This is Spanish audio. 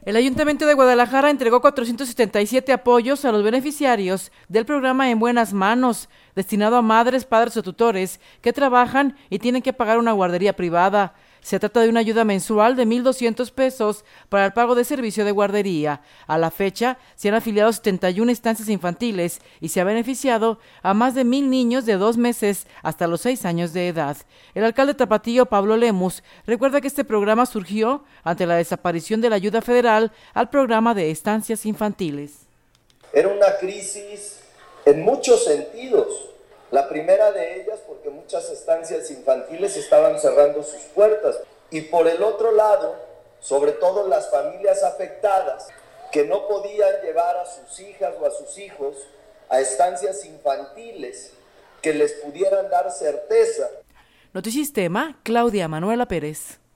El Ayuntamiento de Guadalajara entregó 477 apoyos a los beneficiarios del programa En Buenas Manos, destinado a madres, padres o tutores que trabajan y tienen que pagar una guardería privada. Se trata de una ayuda mensual de 1,200 pesos para el pago de servicio de guardería. A la fecha, se han afiliado 71 estancias infantiles y se ha beneficiado a más de 1,000 niños de 2 meses hasta los 6 años de edad. El alcalde Tapatío, Pablo Lemus, recuerda que este programa surgió ante la desaparición de la ayuda federal al programa de estancias infantiles. Era una crisis en muchos sentidos. La primera de ellas porque muchas estancias infantiles estaban cerrando sus puertas. Y por el otro lado, sobre todo las familias afectadas que no podían llevar a sus hijas o a sus hijos a estancias infantiles que les pudieran dar certeza. Notisistema, Claudia Manuela Pérez.